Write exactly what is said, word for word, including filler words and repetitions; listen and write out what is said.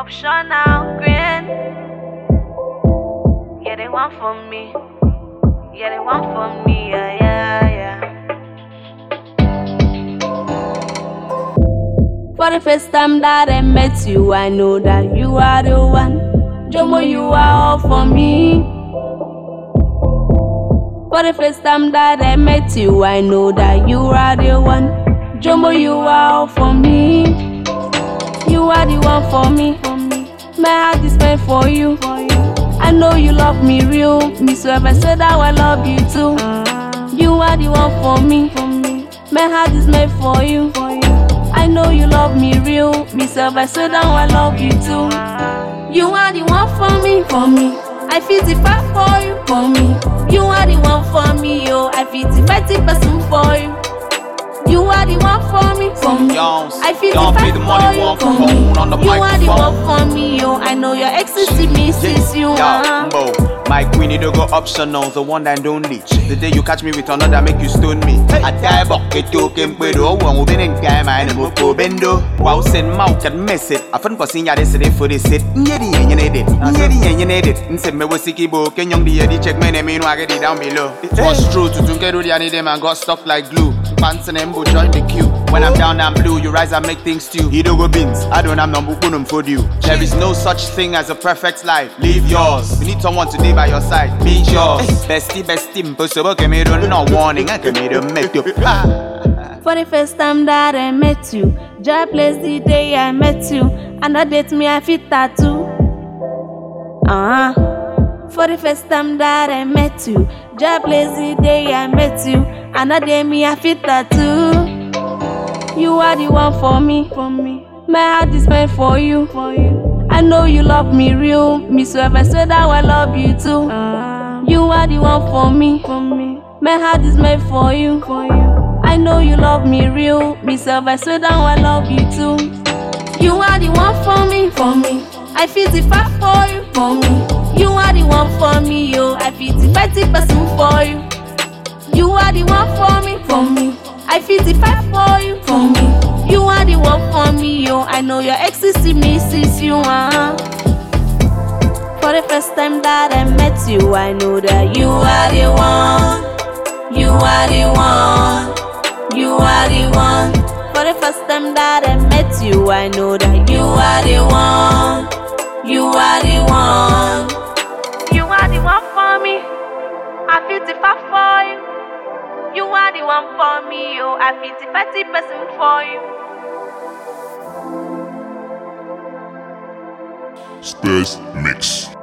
Optional green. Yeah, they want for me. Yeah, they want for me. Yeah, yeah, yeah. For the first time that I met you, I know that you are the one. Jomo, you are all for me. For the first time that I met you, I know that you are the one. Jomo, you are all for me. You are the one for me. My heart is meant for you. I know you love me real. Me so if I said that I love you too. You are the one for me. My heart is meant for you. I know you love me real. Me so if I said that I love you too. You are the one for me, for me. I feel the fight for you, for me. You are the one for me, yo. I feel the fighting person for you. You are the one for me, for me. I feel the fight for you, for me. You are the one for me, yo. I know your ecstasy misses you, huh? My queenie don't go optional, the one that don't leech. The day you catch me with another, make you stone me. I die bucket token, but oh, one will be in time, I am a bendo. Wow, send mouth and mess it. I found for seeing this day for this it. Yeti, and you need it. Yeti, and you need it. And said, me was sicky book, and young the check my name in, I get it down below. It was true to Tunkeru, the them and got stuck like glue. Pants and embo join the queue. When I'm down and blue, you rise and make things stew. You don't go beans, I don't have number bunum for you. There is no such thing as a perfect life. Live yours. You need someone to live by your side. Be yours. Bestie, bestie, impossible. Can me do no warning. I can me do make you. For the first time that I met you, Jah bless the day I met you. And that date me I fit tattoo. Ah. Uh-huh. For the first time that I met you, Jah bless the day I met you. And that day me I fit tattoo. You are the one for me, for me. My heart is meant for you, for you. I know you love me real. Me so if I said that I love you too. Uh, you are the one for me, for me. My heart is meant for you, for you. I know you love me real. Me so if I said that I love you too. You are the one for me, for me. I feel the fight for you, for me. You are the one for me, yo. I feel the fighting person for you. You are the one for me, for me. I feel the fight for you, for me. You are the one for me, yo. I know your ecstasy misses you, huh? For the first time that I met you, I know that you are the one. You are the one. You are the one. For the first time that I met you, I know that you are the one. You are the one. You are the one for me. I feel the fight for you. You are the one for me, yo. I feel the fighting person for you. Space Mix.